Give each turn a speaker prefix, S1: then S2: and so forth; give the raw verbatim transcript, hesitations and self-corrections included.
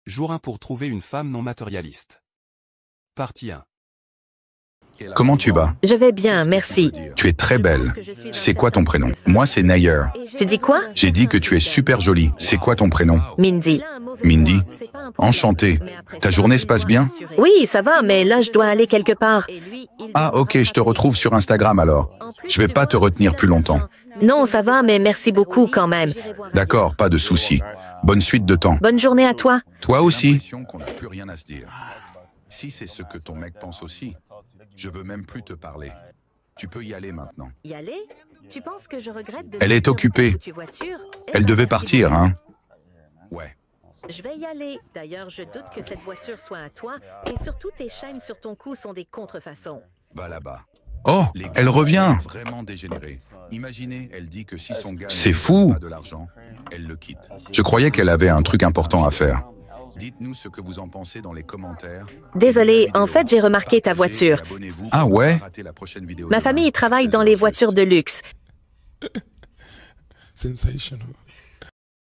S1: Jour un pour trouver une femme non matérialiste. Partie un.
S2: Comment tu vas?
S3: Je vais bien, merci.
S2: Tu es très belle. C'est quoi ton prénom? Moi, c'est Nayer.
S3: Tu dis quoi?
S2: J'ai dit que tu es super jolie. C'est quoi ton prénom?
S3: Mindy.
S2: Mindy. Enchanté. Ta journée se passe bien?
S3: Oui, ça va, mais là, je dois aller quelque part.
S2: Ah, ok, je te retrouve sur Instagram alors. Je vais pas te retenir plus longtemps.
S3: Non, ça va, mais merci beaucoup quand même.
S2: D'accord, pas de souci. Bonne suite de temps.
S3: Bonne journée à toi.
S2: Toi aussi. Qu'on n'a plus rien à se dire. Si c'est ce que ton mec pense aussi, je veux même plus te parler. Tu peux y aller maintenant.
S3: Y aller? Tu penses que je regrette de...
S2: Elle est occupée. Elle devait partir, hein? Ouais.
S3: Je vais y aller. D'ailleurs, je doute que cette voiture soit à toi. Et surtout, tes chaînes sur ton cou sont des contrefaçons.
S2: Va là-bas. Oh, elle revient. Vraiment dégénérée. Imaginez, elle dit que si son gars... C'est fou. ...pas de l'argent, elle le quitte. Je croyais qu'elle avait un truc important à faire. Dites-nous ce que vous en pensez dans les commentaires.
S3: Désolée, en fait, j'ai remarqué ta voiture.
S2: Ah ouais?
S3: Ma famille travaille dans les voitures de luxe.
S4: Sensational.